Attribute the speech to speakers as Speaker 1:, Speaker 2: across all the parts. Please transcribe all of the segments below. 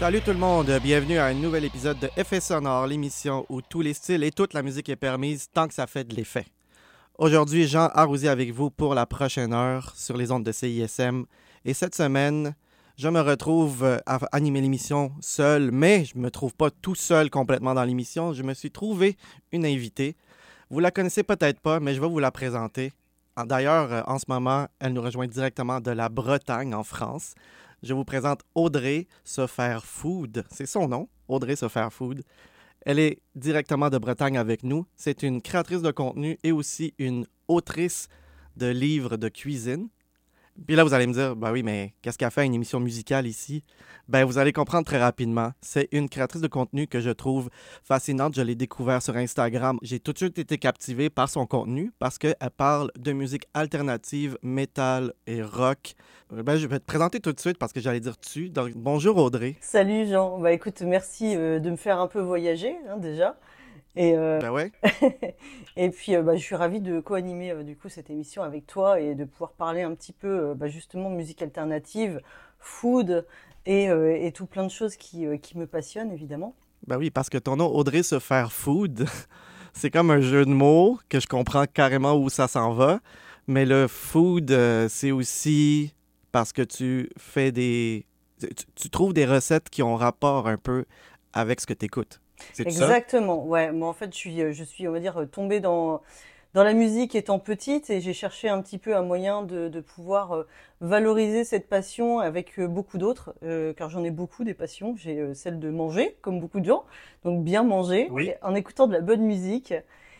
Speaker 1: Salut tout le monde, bienvenue à un nouvel épisode de Effets sonores, l'émission où tous les styles et toute la musique est permise tant que ça fait de l'effet. Aujourd'hui, Jean Arrousi avec vous pour la prochaine heure sur les ondes de CISM. Et cette semaine, je me retrouve à animer l'émission seul, mais je ne me trouve pas tout seul complètement dans l'émission. Je me suis trouvé une invitée. Vous la connaissez peut-être pas, mais je vais vous la présenter. D'ailleurs, en ce moment, elle nous rejoint directement de la Bretagne, en France. Je vous présente Audrey Soffer-Food. C'est son nom, Audrey Soffer-Food. Elle est directement de Bretagne avec nous. C'est une créatrice de contenu et aussi une autrice de livres de cuisine. Puis là, vous allez me dire, ben oui, mais qu'est-ce qu'elle fait une émission musicale ici? Ben, vous allez comprendre très rapidement. C'est une créatrice de contenu que je trouve fascinante. Je l'ai découvert sur Instagram. J'ai tout de suite été captivé par son contenu parce qu'elle parle de musique alternative, métal et rock. Ben, je vais te présenter tout de suite parce que j'allais dire tu. Donc, bonjour Audrey.
Speaker 2: Salut Jean, bah écoute, merci de me faire un peu voyager déjà. Et,
Speaker 1: Ben ouais.
Speaker 2: et puis bah, je suis ravie de co-animer du coup cette émission avec toi et de pouvoir parler un petit peu bah, justement musique alternative, food et tout plein de choses qui me passionnent évidemment.
Speaker 1: Ben oui, parce que ton nom Audrey Soffer-Food, c'est comme un jeu de mots que je comprends carrément où ça s'en va. Mais le food, c'est aussi parce que tu fais des... Tu trouves des recettes qui ont rapport un peu avec ce que tu écoutes. C'est tout ça?
Speaker 2: Exactement, ouais. Moi en fait je suis on va dire tombée dans la musique étant petite et j'ai cherché un petit peu un moyen de pouvoir valoriser cette passion avec beaucoup d'autres, car j'en ai beaucoup des passions. J'ai celle de manger, comme beaucoup de gens, donc bien manger,
Speaker 1: Oui.
Speaker 2: en écoutant de la bonne musique.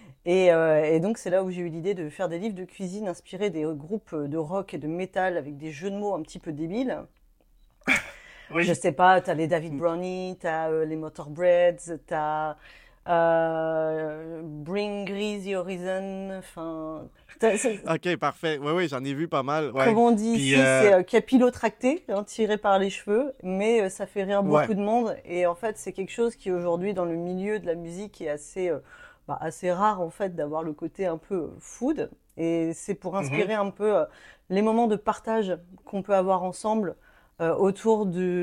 Speaker 2: Et donc c'est là où j'ai eu l'idée de faire des livres de cuisine inspirés des groupes de rock et de métal avec des jeux de mots un petit peu débiles. Je
Speaker 1: Oui.
Speaker 2: sais pas, t'as les David Brownie, t'as les Motorbreads, t'as Bring Greasy Horizon, enfin,
Speaker 1: OK, parfait. Oui, oui, j'en ai vu pas mal.
Speaker 2: comme
Speaker 1: Ouais.
Speaker 2: on dit
Speaker 1: Puis,
Speaker 2: ici, c'est capillotracté, hein, tiré par les cheveux, mais ça fait rire
Speaker 1: ouais.
Speaker 2: beaucoup de monde. Et en fait, c'est quelque chose qui aujourd'hui dans le milieu de la musique est assez rare en fait d'avoir le côté un peu food. Et c'est pour
Speaker 1: Mhm.
Speaker 2: inspirer un peu les moments de partage qu'on peut avoir ensemble autour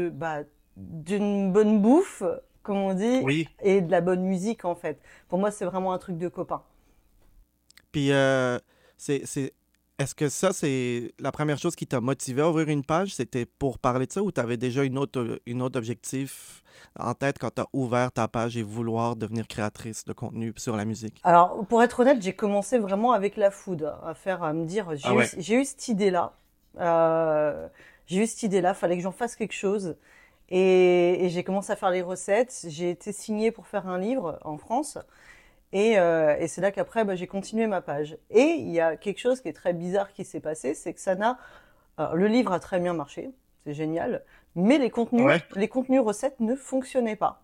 Speaker 2: d'une bonne bouffe, comme on dit,
Speaker 1: Oui.
Speaker 2: et de la bonne musique en fait. Pour moi, c'est vraiment un truc de copain.
Speaker 1: Puis, c'est... Est-ce que ça, c'est la première chose qui t'a motivé à ouvrir une page? C'était pour parler de ça ou tu avais déjà une autre objectif en tête quand tu as ouvert ta page et vouloir devenir créatrice de contenu sur la musique?
Speaker 2: Alors, pour être honnête, j'ai commencé vraiment avec la food, à me dire,
Speaker 1: Ah ouais.
Speaker 2: j'ai eu cette idée-là, euh, fallait que j'en fasse quelque chose, et j'ai commencé à faire les recettes. J'ai été signée pour faire un livre en France, et c'est là qu'après, bah, j'ai continué ma page. Et il y a quelque chose qui est très bizarre qui s'est passé, c'est que alors, le livre a très bien marché, c'est génial, mais
Speaker 1: Ouais.
Speaker 2: les contenus recettes ne fonctionnaient pas.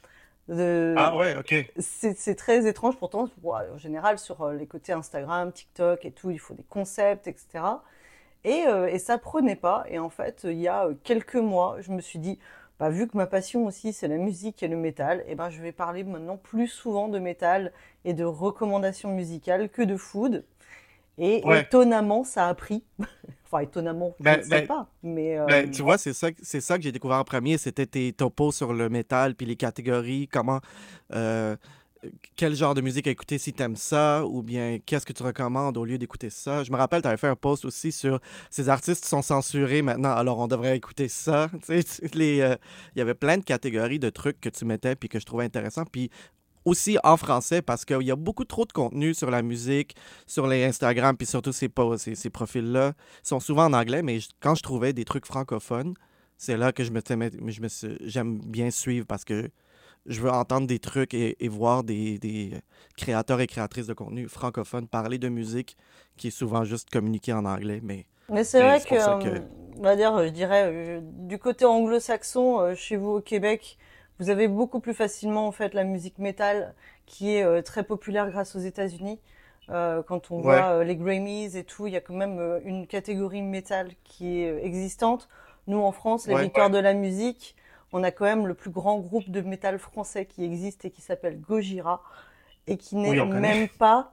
Speaker 1: Ah
Speaker 2: De-
Speaker 1: ouais, OK.
Speaker 2: c'est très étrange pourtant. En général, sur les côtés Instagram, TikTok et tout, il faut des concepts, etc. Et ça prenait pas. Et en fait, il y a quelques mois, je me suis dit, bah, vu que ma passion aussi, c'est la musique et le métal, et ben, je vais parler maintenant plus souvent de métal et de recommandations musicales que de food. Et
Speaker 1: Ouais.
Speaker 2: étonnamment, ça a pris. Enfin, étonnamment, je ne
Speaker 1: Ben,
Speaker 2: sais
Speaker 1: ben,
Speaker 2: pas. Mais
Speaker 1: tu vois, c'est ça que j'ai découvert en premier. C'était tes topos sur le métal, puis les catégories, comment, euh, quel genre de musique écouter si t'aimes ça, ou bien qu'est-ce que tu recommandes au lieu d'écouter ça. Je me rappelle, tu avais fait un post aussi sur ces artistes sont censurés maintenant, alors on devrait écouter ça. Tu sais, il y avait plein de catégories de trucs que tu mettais, puis que je trouvais intéressant. Puis aussi en français parce qu'il y a beaucoup trop de contenu sur la musique, sur les Instagram, puis surtout ces profils-là. Ils sont souvent en anglais, mais quand je trouvais des trucs francophones, c'est là que j'aime bien suivre parce que je veux entendre des trucs et voir des créateurs et créatrices de contenu francophones parler de musique qui est souvent juste communiquée en anglais.
Speaker 2: Mais c'est
Speaker 1: Mais
Speaker 2: vrai
Speaker 1: c'est
Speaker 2: que,
Speaker 1: pour ça que...
Speaker 2: on va dire, je dirais, du côté anglo-saxon, chez vous au Québec, vous avez beaucoup plus facilement en fait la musique métal qui est très populaire grâce aux États-Unis. Quand on
Speaker 1: Ouais,
Speaker 2: voit les Grammys et tout, il y a quand même une catégorie métal qui est existante. Nous, en France, les
Speaker 1: ouais.
Speaker 2: victoires de la musique, on a quand même le plus grand groupe de métal français qui existe et qui s'appelle Gojira et qui
Speaker 1: Oui,
Speaker 2: n'est
Speaker 1: on connaît.
Speaker 2: même pas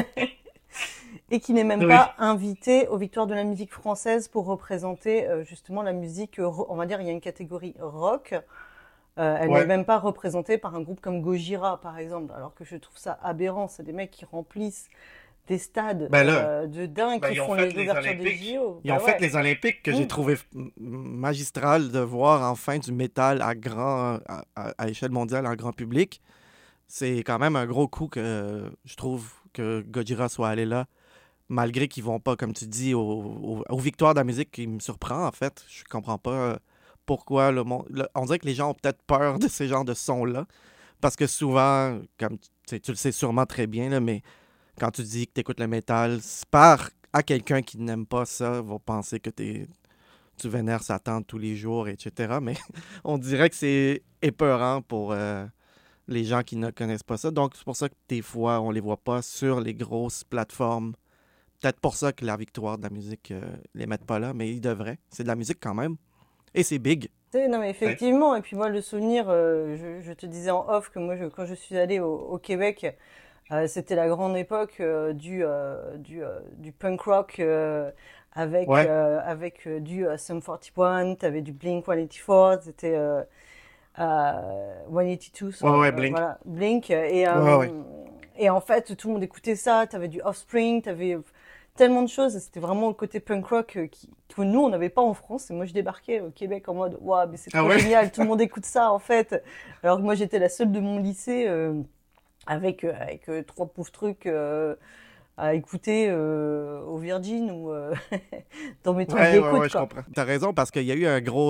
Speaker 2: et qui n'est même
Speaker 1: Oui.
Speaker 2: pas invité aux Victoires de la musique française pour représenter justement la musique, on va dire, il y a une catégorie rock, Elle n'est
Speaker 1: Ouais.
Speaker 2: même pas représentée par un groupe comme Gojira, par exemple, alors que je trouve ça aberrant. C'est des mecs qui remplissent des stades
Speaker 1: Ben là,
Speaker 2: de dingue,
Speaker 1: ben,
Speaker 2: qui
Speaker 1: ils ont
Speaker 2: font
Speaker 1: fait
Speaker 2: les
Speaker 1: les
Speaker 2: ouvertures des
Speaker 1: Olympiques.
Speaker 2: JO.
Speaker 1: Ils
Speaker 2: Bah
Speaker 1: ont fait
Speaker 2: ouais.
Speaker 1: les Olympiques que j'ai
Speaker 2: Mm.
Speaker 1: trouvé magistral de voir enfin du métal à échelle mondiale, en grand public. C'est quand même un gros coup que je trouve que Gojira soit allé là, malgré qu'ils vont pas, comme tu dis, aux victoires de la musique, qui me surprend en fait. Je comprends pas pourquoi le monde. On dirait que les gens ont peut-être peur de ces genres de sons-là. Parce que souvent, comme tu le sais sûrement très bien, là, mais quand tu dis que tu écoutes le métal, c'est par à quelqu'un qui n'aime pas ça, va penser que tu vénères Satan tous les jours, etc. Mais on dirait que c'est épeurant pour les gens qui ne connaissent pas ça. Donc, c'est pour ça que des fois, on les voit pas sur les grosses plateformes. Peut-être pour ça que la victoire de la musique, les mettent pas là, mais ils devraient. C'est de la musique quand même. Et c'est big.
Speaker 2: Non, mais
Speaker 1: Ouais.
Speaker 2: effectivement. Et puis moi, le souvenir, je te disais en off que moi, quand je suis allée au Québec, c'était la grande époque du punk rock
Speaker 1: Ouais,
Speaker 2: avec du Sum 41, t'avais du Blink 184, c'était 182,
Speaker 1: ouais, ouais, Blink.
Speaker 2: voilà, Blink.
Speaker 1: Ouais, ouais.
Speaker 2: Et en fait, tout le monde écoutait ça, t'avais du Offspring, t'avais tellement de choses. C'était vraiment le côté punk rock que nous, on n'avait pas en France. Et moi, je débarquais au Québec en mode, waouh, mais c'est
Speaker 1: Ah
Speaker 2: trop
Speaker 1: ouais?
Speaker 2: génial, tout le monde écoute ça, en fait. Alors que moi, j'étais la seule de mon lycée avec trois pauvres trucs à écouter au Virgin ou dans mes trucs
Speaker 1: Ouais, ouais,
Speaker 2: d'écoute,
Speaker 1: ouais, je
Speaker 2: quoi.
Speaker 1: comprends. T'as raison parce qu'il y a eu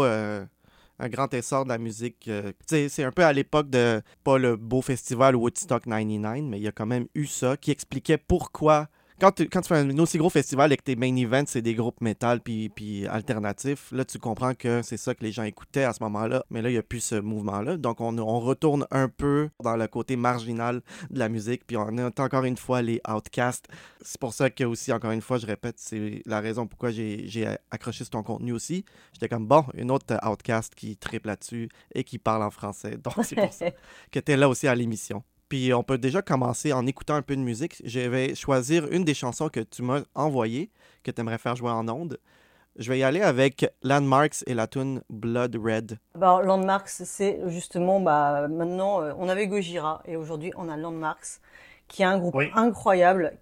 Speaker 1: un grand essor de la musique. Tu sais, c'est un peu à l'époque de, pas le beau festival Woodstock 99, mais il y a quand même eu ça qui expliquait pourquoi. Quand tu fais un aussi gros festival et que tes main events, c'est des groupes métal puis alternatifs, là, tu comprends que c'est ça que les gens écoutaient à ce moment-là. Mais là, il n'y a plus ce mouvement-là. Donc, on retourne un peu dans le côté marginal de la musique. Puis, on est encore une fois les outcasts. C'est pour ça que, aussi, encore une fois, je répète, c'est la raison pourquoi j'ai accroché sur ton contenu aussi. J'étais comme, bon, une autre outcast qui triple là-dessus et qui parle en français. Donc, c'est pour ça que tu es là aussi à l'émission. Puis on peut déjà commencer en écoutant un peu de musique. Je vais choisir une des chansons que tu m'as envoyées, que tu aimerais faire jouer en ondes. Je vais y aller avec Landmarks et la tune Blood Red.
Speaker 2: Alors, Landmarks, c'est justement, bah, maintenant, on avait Gojira et aujourd'hui, on a Landmarks, qui est un groupe
Speaker 1: Oui.
Speaker 2: incroyable,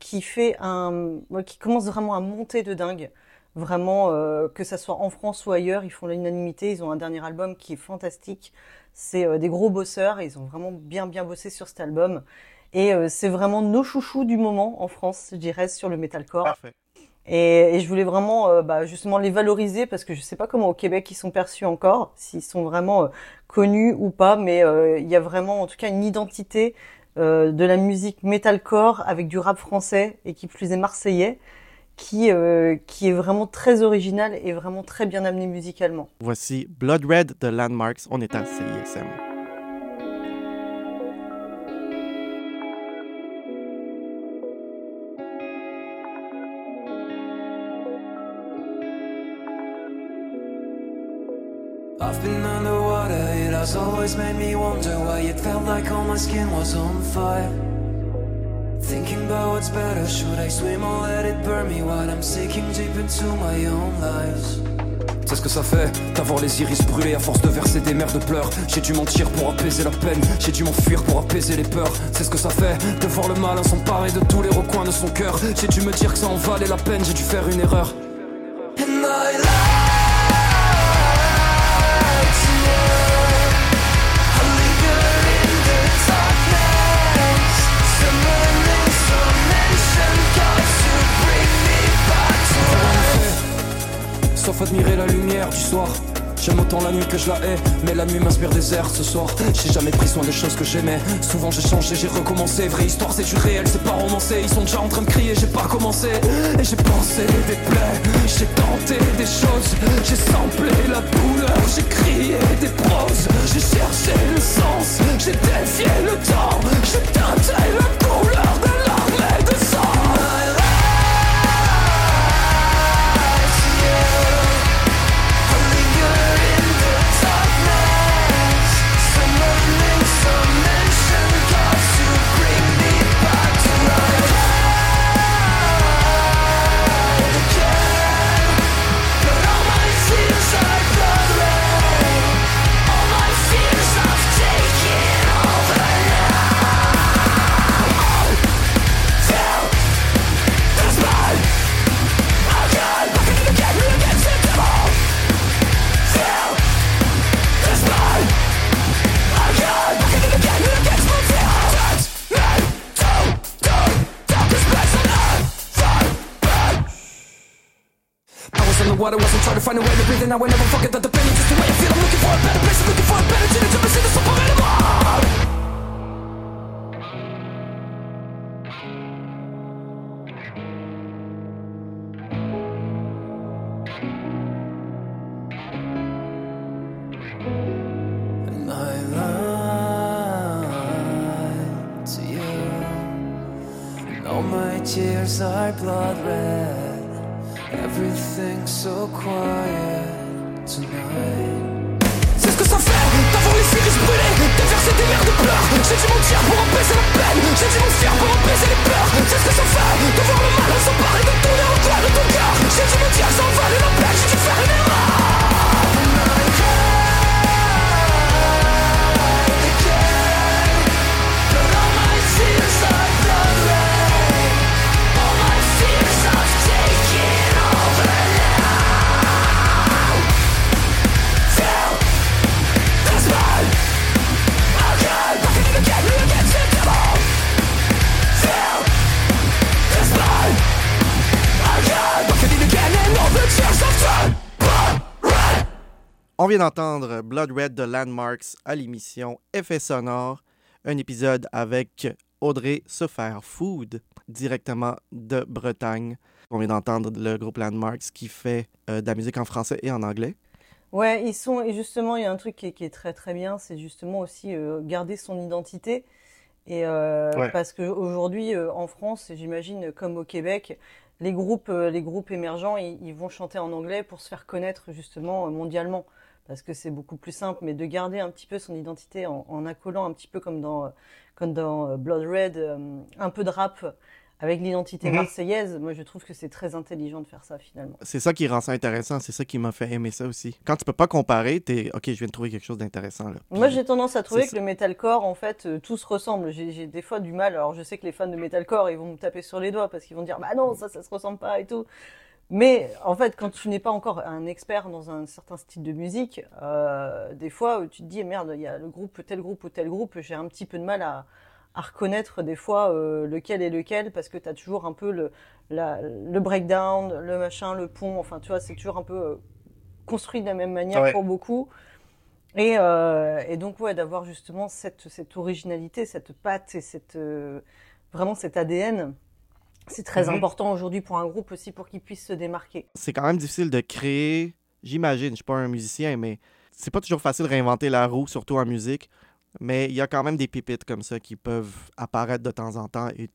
Speaker 2: qui commence vraiment à monter de dingue. Vraiment, que ça soit en France ou ailleurs, ils font l'unanimité. Ils ont un dernier album qui est fantastique. C'est des gros bosseurs et ils ont vraiment bien bien bossé sur cet album. Et c'est vraiment nos chouchous du moment en France, je dirais, sur le metalcore.
Speaker 1: Parfait.
Speaker 2: Et je voulais vraiment bah, justement les valoriser parce que je sais pas comment au Québec ils sont perçus encore, s'ils sont vraiment connus ou pas, mais il y a vraiment en tout cas une identité de la musique metalcore avec du rap français et qui plus est marseillais, qui est vraiment très original et vraiment très bien amené musicalement.
Speaker 1: Voici Blood Red de Landmarks. On est à CISM.
Speaker 3: I've been underwater, it has always made me wonder why it felt like all my skin was on fire. Thinking about what's better, should I swim or let it burn me while I'm sinking deep into my own lies?
Speaker 4: C'est ce que ça fait, d'avoir les iris brûlés à force de verser des mers de pleurs. J'ai dû mentir pour apaiser la peine, j'ai dû m'enfuir pour apaiser les peurs. C'est ce que ça fait, de voir le malin s'emparer de tous les recoins de son cœur. J'ai dû me dire que ça en valait la peine, j'ai dû faire une erreur.
Speaker 3: And my life, I linger in the darkness, summoning some ancient gods to bring me back to life.
Speaker 4: Sauf admirer la lumière du soir. J'aime autant la nuit que je la hais, mais la nuit m'inspire des airs ce soir. J'ai jamais pris soin des choses que j'aimais. Souvent j'ai changé, j'ai recommencé. Vraie histoire, c'est du réel, c'est pas romancé. Ils sont déjà en train de crier, j'ai pas commencé. Et j'ai pensé des plaies, j'ai tenté des choses. J'ai samplé la douleur, j'ai crié des proses. J'ai cherché le sens, j'ai défié le temps. J'ai teinté la couleur de l'armée de sang. Fears are what I was. I'm trying to find a way to breathe, and I will never forget that the pain is just the way I feel. I'm looking for a better place, I'm looking for a better chance to never see the suffer anymore.
Speaker 3: Tears are blood red. Everything's so quiet tonight.
Speaker 4: C'est ce que ça fait d'avoir les iris brûlés, déverser des mers de pleurs. J'ai dû mentir pour apaiser la peine, j'ai dû mentir pour apaiser les peurs. C'est ce que ça fait de voir le mal s'emparer de ton et en de ton cœur. J'ai dû mentir sans valer la peine, j'ai dû faire une erreur.
Speaker 1: On vient d'entendre Blood Red de Landmarks à l'émission Effets sonores, un épisode avec Audrey Suffer-Food, directement de Bretagne. On vient d'entendre le groupe Landmarks qui fait de la musique en français et en anglais.
Speaker 2: Ouais, ils sont, et justement, il y a un truc qui est très très bien, c'est justement aussi garder son identité. Et parce qu'aujourd'hui, en France, et j'imagine comme au Québec, les groupes émergents, ils vont chanter en anglais pour se faire connaître justement mondialement. Parce que c'est beaucoup plus simple, mais de garder un petit peu son identité en accolant un petit peu comme dans Blood Red, un peu de rap avec l'identité marseillaise, moi je trouve que c'est très intelligent de faire ça finalement.
Speaker 1: C'est ça qui rend ça intéressant, c'est ça qui m'a fait aimer ça aussi. Quand tu peux pas comparer, t'es OK, je viens de trouver quelque chose d'intéressant là.
Speaker 2: Moi j'ai tendance à trouver que le metalcore, en fait, tout se ressemble. J'ai des fois du mal, alors je sais que les fans de metalcore, ils vont me taper sur les doigts parce qu'ils vont dire bah non, ça se ressemble pas et tout. Mais en fait, quand tu n'es pas encore un expert dans un certain style de musique, des fois tu te dis merde, il y a le groupe, tel groupe ou tel groupe, j'ai un petit peu de mal à reconnaître des fois lequel est lequel, parce que tu as toujours un peu le breakdown, le machin, le pont, enfin tu vois, c'est toujours un peu construit de la même manière pour beaucoup. Et donc ouais, d'avoir justement cette originalité, cette patte et vraiment cet ADN, c'est très important aujourd'hui pour un groupe aussi, pour qu'il puisse se démarquer.
Speaker 1: C'est quand même difficile de créer, j'imagine, je suis pas un musicien, mais c'est pas toujours facile de réinventer la roue, surtout en musique. Mais il y a quand même des pépites comme ça qui peuvent apparaître de temps en temps. Et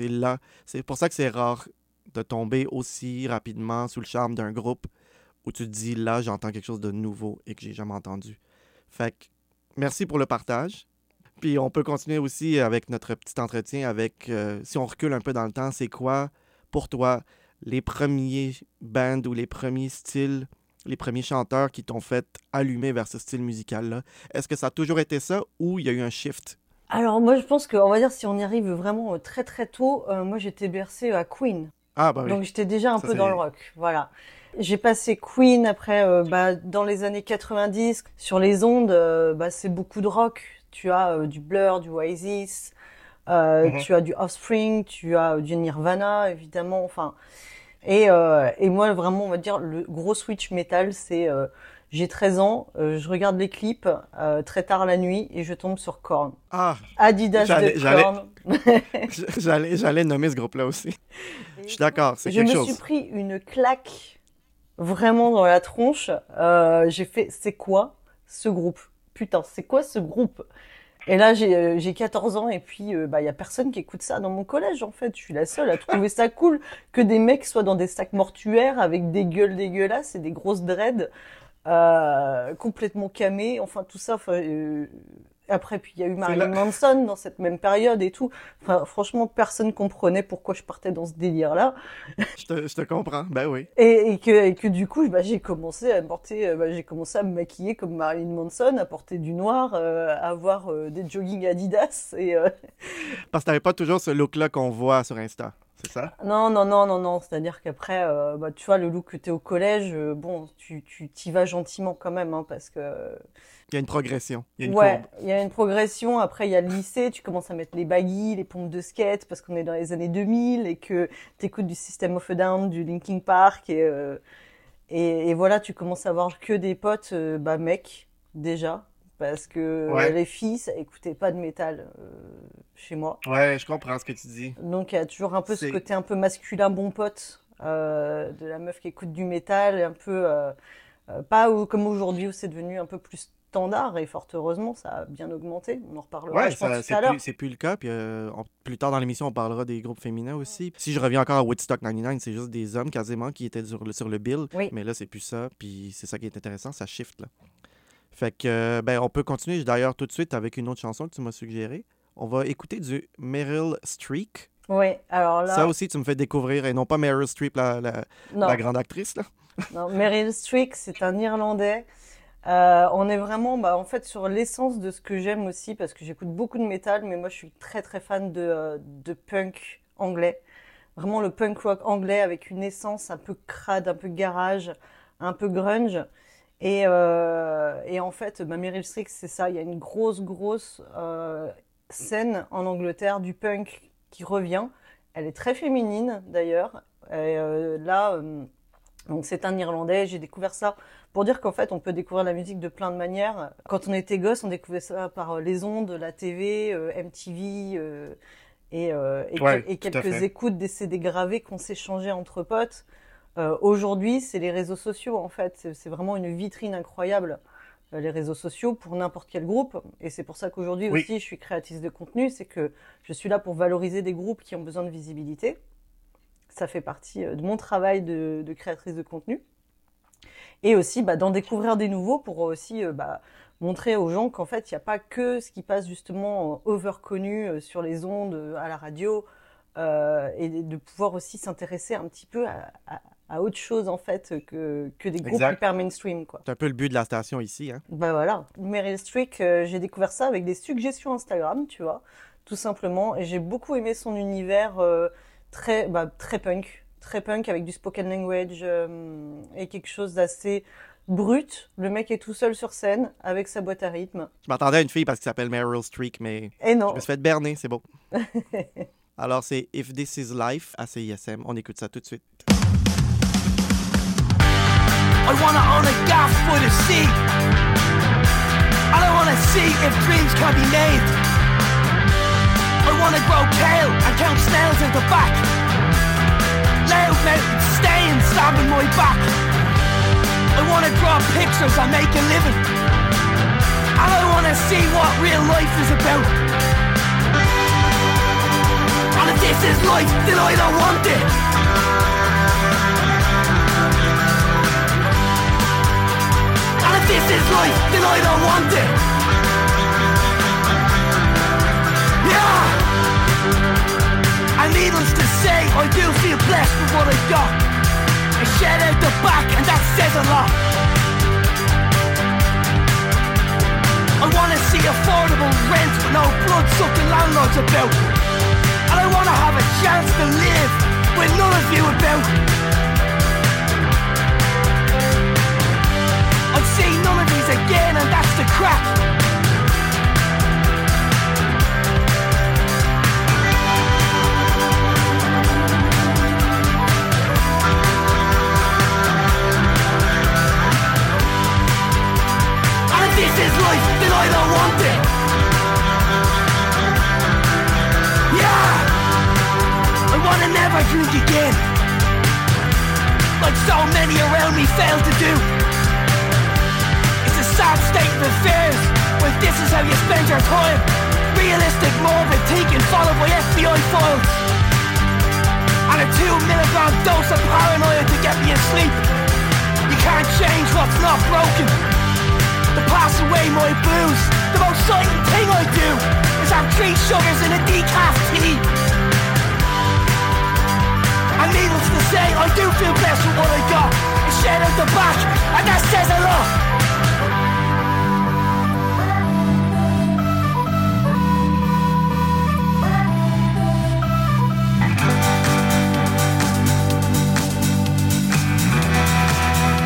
Speaker 1: c'est pour ça que c'est rare de tomber aussi rapidement sous le charme d'un groupe où tu te dis là, j'entends quelque chose de nouveau et que j'ai jamais entendu. Fait que merci pour le partage. Puis on peut continuer aussi avec notre petit entretien avec, si on recule un peu dans le temps, c'est quoi pour toi les premiers bands ou les premiers styles, les premiers chanteurs qui t'ont fait allumer vers ce style musical-là? Est-ce que ça a toujours été ça ou il y a eu un shift?
Speaker 2: Alors moi je pense qu'on va dire, si on y arrive vraiment très très tôt, moi j'étais bercée à Queen.
Speaker 1: Ah bah oui.
Speaker 2: Donc j'étais déjà un peu dans le rock, voilà. J'ai passé Queen après, dans les années 90, sur les ondes, c'est beaucoup de rock. Tu as du Blur, du Oasis, tu as du Offspring, tu as du Nirvana évidemment, enfin... Et moi, vraiment, on va dire, le gros switch métal, c'est j'ai 13 ans, je regarde les clips très tard la nuit et je tombe sur Korn.
Speaker 1: Ah,
Speaker 2: Adidas de Korn.
Speaker 1: J'allais nommer ce groupe-là aussi. Je suis d'accord, c'est quelque chose.
Speaker 2: Je me suis pris une claque vraiment dans la tronche. J'ai fait, c'est quoi ce groupe? Putain, c'est quoi ce groupe? Et là, j'ai 14 ans et puis y a personne qui écoute ça dans mon collège en fait. Je suis la seule à trouver ça cool que des mecs soient dans des sacs mortuaires avec des gueules dégueulasses et des grosses dreads complètement camés. Enfin tout ça. Après, puis il y a eu Marilyn Manson dans cette même période et tout. Enfin, franchement, personne comprenait pourquoi je partais dans ce délire-là.
Speaker 1: Je te comprends, ben oui.
Speaker 2: Et que du coup, j'ai commencé à me maquiller comme Marilyn Manson, à porter du noir, à avoir des jogging Adidas et.
Speaker 1: Parce que t'avais pas toujours ce look-là qu'on voit sur Insta. C'est ça?
Speaker 2: Non. C'est-à-dire qu'après, tu vois, le look que t'es au collège, tu t'y vas gentiment quand même, hein, parce que.
Speaker 1: Il y a une progression. Il y a une courbe.
Speaker 2: Il y a une progression. Après, il y a le lycée. Tu commences à mettre les baggy, les pompes de skate, parce qu'on est dans les années 2000 et que t'écoutes du System of a Down, du Linkin Park Et voilà, tu commences à avoir que des potes, mecs, déjà. Parce que les filles, ça écoutait pas de métal chez moi.
Speaker 1: Ouais, je comprends ce que tu dis.
Speaker 2: Donc il y a toujours un peu ce côté un peu masculin bon pote de la meuf qui écoute du métal, un peu comme aujourd'hui où c'est devenu un peu plus standard et fort heureusement ça a bien augmenté. On en reparlera je pense tout à l'heure.
Speaker 1: C'est plus le cas. Puis plus tard dans l'émission on parlera des groupes féminins aussi. Si je reviens encore à Woodstock 99, c'est juste des hommes quasiment qui étaient sur le bill.
Speaker 2: Oui.
Speaker 1: Mais là c'est plus ça. Puis c'est ça qui est intéressant, ça shift là. Fait que, on peut continuer d'ailleurs tout de suite avec une autre chanson que tu m'as suggérée. On va écouter du Meryl Streep.
Speaker 2: Oui, alors là...
Speaker 1: Ça aussi, tu me fais découvrir, et non pas Meryl Streep, la grande actrice, là.
Speaker 2: Non, Meryl Streep, c'est un Irlandais. On est vraiment, en fait, sur l'essence de ce que j'aime aussi, parce que j'écoute beaucoup de métal, mais moi, je suis très, très fan de punk anglais. Vraiment le punk rock anglais avec une essence un peu crade, un peu garage, un peu grunge. Et en fait, Meryl Streep, c'est ça. Il y a une grosse scène en Angleterre du punk qui revient. Elle est très féminine, d'ailleurs. Et donc c'est un Irlandais. J'ai découvert ça pour dire qu'en fait, on peut découvrir la musique de plein de manières. Quand on était gosse, on découvrait ça par les ondes, la TV, MTV et quelques écoutes des CD gravés qu'on s'échangeait entre potes. Aujourd'hui, c'est les réseaux sociaux, en fait. C'est vraiment une vitrine incroyable, les réseaux sociaux, pour n'importe quel groupe. Et c'est pour ça qu'aujourd'hui aussi, je suis créatrice de contenu. C'est que je suis là pour valoriser des groupes qui ont besoin de visibilité. Ça fait partie de mon travail de créatrice de contenu. Et aussi d'en découvrir des nouveaux pour aussi montrer aux gens qu'en fait, il n'y a pas que ce qui passe justement overconnu sur les ondes, à la radio, et de pouvoir aussi s'intéresser un petit peu à autre chose en fait que des groupes hyper mainstream, quoi.
Speaker 1: C'est un peu le but de la station ici, hein.
Speaker 2: Voilà. Meryl Streep, j'ai découvert ça avec des suggestions Instagram, tu vois, tout simplement. Et j'ai beaucoup aimé son univers très punk avec du spoken language et quelque chose d'assez brut. Le mec est tout seul sur scène avec sa boîte à rythme.
Speaker 1: Je m'attendais à une fille parce qu'il s'appelle Meryl Streep, mais
Speaker 2: non.
Speaker 1: Je me suis fait berner, c'est beau. Alors c'est If This Is Life à CISM. On écoute ça tout de suite.
Speaker 5: I wanna own a gaff for the sea. I don't wanna see if dreams can be made. I wanna grow kale and count snails in the back. Loud mountains staying stabbing my back. I wanna draw pictures and make a living. And I wanna see what real life is about. And if this is life, then I don't want it. And if this is life, then I don't want it. Yeah! And needless to say, I do feel blessed with what I got. I shed out the back and that says a lot. I wanna see affordable rent with no blood-sucking landlords about. And I wanna have a chance to live with none of you about. I'd see none of these again and that's the crack. And if this is life, then I don't want it. Yeah! I wanna never drink again, like so many around me failed to do. It's a sad state of affairs when this is how you spend your time. Realistic morbid thinking followed by FBI files. And a 2-milligram dose of paranoia to get me asleep. You can't change what's not broken. To pass away my booze, the most exciting thing I do is have 3 sugars in a decaf tea. And needless to say, I do feel blessed with what I got. It's shed out the back, and that says a lot.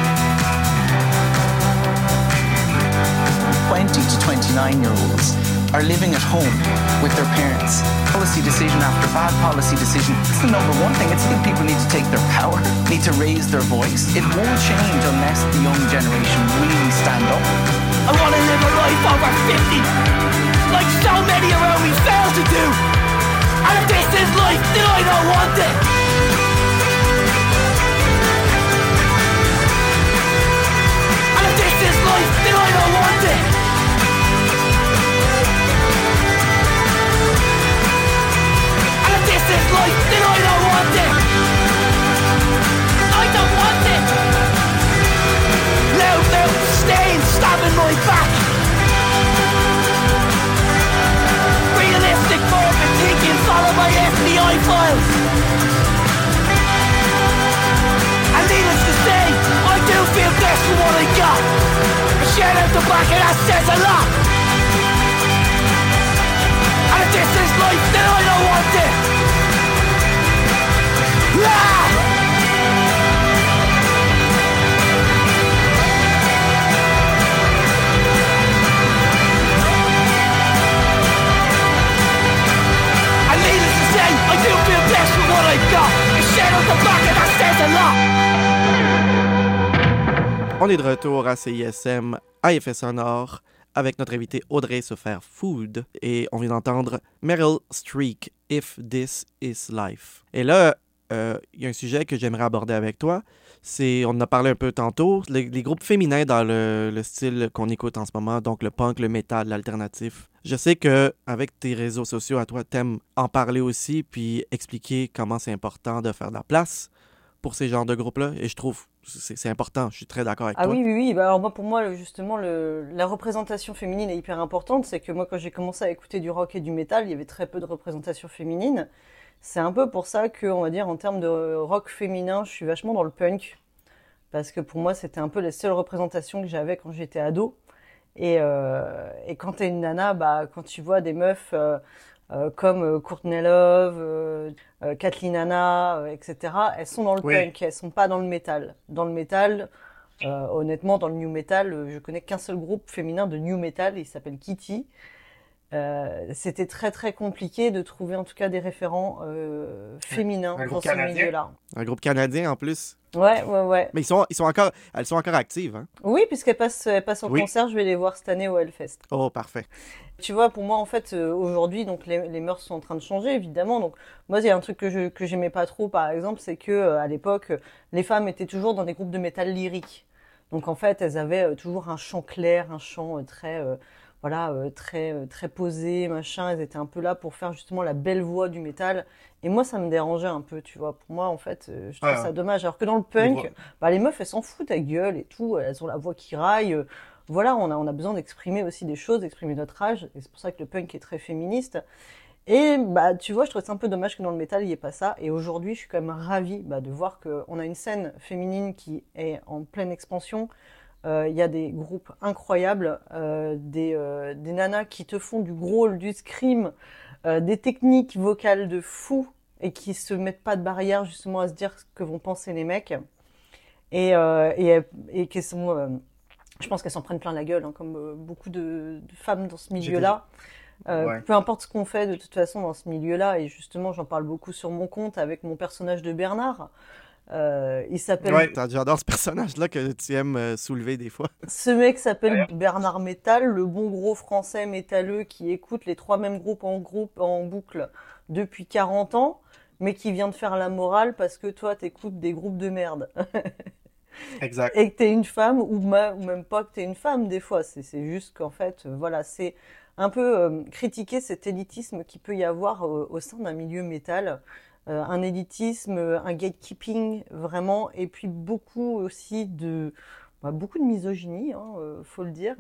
Speaker 6: To 29-year-olds are living at home with their parents. Policy decision after bad policy decision. It's the number one thing. It's the people need to take their power, need to raise their voice. It won't change unless the young generation really stand up.
Speaker 5: I want to live a life over 50, like so many around me fail to do. And if this is life, then I don't want it. And if this is life, then I don't want it. And if this is life, then I don't want it. I don't want it. Loud mouth stains stabbing my back. Realistic morbid thinking follow my FBI files. And needless to say, I do feel best for what I got. A shirt out the back and that says a lot. And if this is life, then I don't want it. Ah! I do feel blessed with what I've got. A shirt on the back and that says a lot.
Speaker 1: On est de retour à CISM à Effet sonore avec notre invité Audrey Soffer Food et on vient d'entendre Meryl Streep, If This Is Life. Et là, il y a un sujet que j'aimerais aborder avec toi. On en a parlé un peu tantôt, les groupes féminins dans le style qu'on écoute en ce moment, donc le punk, le métal, l'alternatif. Je sais qu'avec tes réseaux sociaux à toi, t'aimes en parler aussi, puis expliquer comment c'est important de faire de la place pour ces genres de groupes-là. Et je trouve que c'est important, je suis très d'accord avec toi.
Speaker 2: Ah oui. Bah, alors pour moi, justement, la représentation féminine est hyper importante. C'est que moi, quand j'ai commencé à écouter du rock et du métal, il y avait très peu de représentation féminine. C'est un peu pour ça que, on va dire, en termes de rock féminin, je suis vachement dans le punk. Parce que pour moi, c'était un peu les seules représentations que j'avais quand j'étais ado. Et quand t'es une nana, bah, quand tu vois des meufs comme Courtney Love, Kathleen Hanna, etc., elles sont dans le punk, elles sont pas dans le métal. Dans le métal, honnêtement, dans le new metal, je connais qu'un seul groupe féminin de new metal, il s'appelle Kitty. C'était très très compliqué de trouver en tout cas des référents féminins dans ce milieu-là.
Speaker 1: Un groupe canadien en plus.
Speaker 2: Ouais.
Speaker 1: Mais elles sont encore actives, hein?
Speaker 2: Oui, puisqu'elles passent en concert, je vais les voir cette année au Hellfest.
Speaker 1: Oh, parfait.
Speaker 2: Tu vois, pour moi, en fait, aujourd'hui, donc les mœurs sont en train de changer, évidemment. Donc, moi, il y a un truc que j'aimais pas trop, par exemple, c'est que à l'époque, les femmes étaient toujours dans des groupes de métal lyrique. Donc, en fait, elles avaient toujours un chant clair, un chant très très posé, machin. Elles étaient un peu là pour faire justement la belle voix du métal. Et moi, ça me dérangeait un peu, tu vois. Pour moi, en fait, je trouve ça dommage. Alors que dans le punk, les meufs, elles s'en foutent, elles gueulent et tout. Elles ont la voix qui raille. Voilà, on a besoin d'exprimer aussi des choses, d'exprimer notre âge. Et c'est pour ça que le punk est très féministe. Et tu vois, je trouve ça un peu dommage que dans le métal, il n'y ait pas ça. Et aujourd'hui, je suis quand même ravie de voir qu'on a une scène féminine qui est en pleine expansion. Il y a des groupes incroyables, des nanas qui te font du growl, du scream, des techniques vocales de fou et qui se mettent pas de barrière justement à se dire ce que vont penser les mecs et qui sont, je pense qu'elles s'en prennent plein la gueule, hein, comme beaucoup de femmes dans ce milieu-là. Peu importe ce qu'on fait de toute façon dans ce milieu-là, et justement j'en parle beaucoup sur mon compte avec mon personnage de Bernard. Il s'appelle...
Speaker 1: Ouais, j'adore ce personnage-là que tu aimes soulever des fois.
Speaker 2: Ce mec s'appelle Bernard Métal, le bon gros français métalleux qui écoute les 3 mêmes groupes en boucle depuis 40 ans, mais qui vient de faire la morale parce que toi t'écoutes des groupes de merde.
Speaker 1: Exact.
Speaker 2: Et que t'es une femme, ou même pas que t'es une femme des fois, c'est juste qu'en fait, c'est un peu critiquer cet élitisme qu'il peut y avoir au sein d'un milieu métal. Un élitisme, un gatekeeping vraiment, et puis beaucoup aussi beaucoup de misogynie, faut le dire.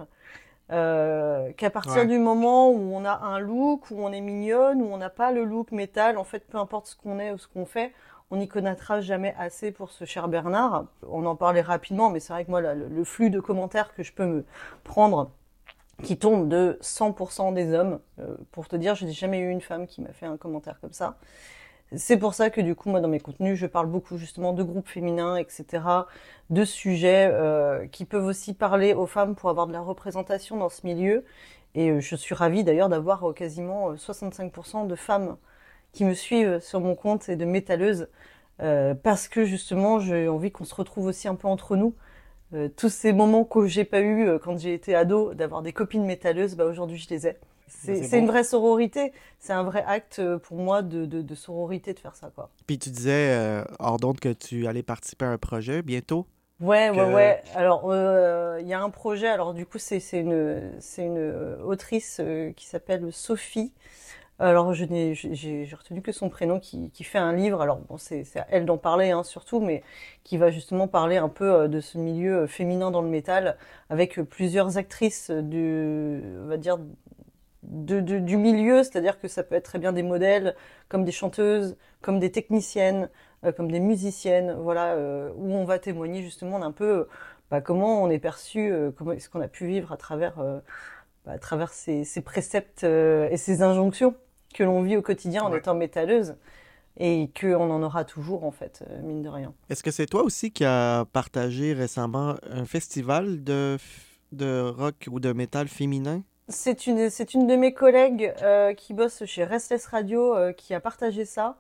Speaker 2: Qu'à partir du moment où on a un look, où on est mignonne, où on n'a pas le look métal, en fait, peu importe ce qu'on est ou ce qu'on fait, on n'y connaîtra jamais assez pour ce cher Bernard. On en parlait rapidement, mais c'est vrai que moi, le flux de commentaires que je peux me prendre, qui tombe de 100% des hommes, pour te dire, je n'ai jamais eu une femme qui m'a fait un commentaire comme ça. C'est pour ça que du coup, moi, dans mes contenus, je parle beaucoup justement de groupes féminins, etc., de sujets qui peuvent aussi parler aux femmes pour avoir de la représentation dans ce milieu. Et je suis ravie d'ailleurs d'avoir quasiment 65% de femmes qui me suivent sur mon compte et de métalleuses, parce que justement j'ai envie qu'on se retrouve aussi un peu entre nous. Tous ces moments que j'ai pas eu quand j'ai été ado, d'avoir des copines métalleuses, bah aujourd'hui je les ai. C'est une vraie sororité, c'est un vrai acte pour moi de sororité de faire ça, quoi.
Speaker 1: Puis tu disais, hors d'onde, que tu allais participer à un projet bientôt.
Speaker 2: Ouais. Alors, y a un projet. Alors, du coup, c'est une autrice qui s'appelle Sophie. Alors, j'ai retenu que son prénom, qui fait un livre. Alors, bon, c'est à elle d'en parler, hein, surtout, mais qui va justement parler un peu de ce milieu féminin dans le métal, avec plusieurs actrices on va dire, du milieu, c'est-à-dire que ça peut être très bien des modèles, comme des chanteuses, comme des techniciennes, comme des musiciennes, voilà, où on va témoigner justement d'un peu comment on est perçu, comment est-ce qu'on a pu vivre à travers ces préceptes et ces injonctions que l'on vit au quotidien en étant métalleuse, et qu'on en aura toujours, en fait, mine de rien.
Speaker 1: Est-ce que c'est toi aussi qui as partagé récemment un festival de rock ou de métal féminin?
Speaker 2: C'est une de mes collègues qui bosse chez Restless Radio qui a partagé ça,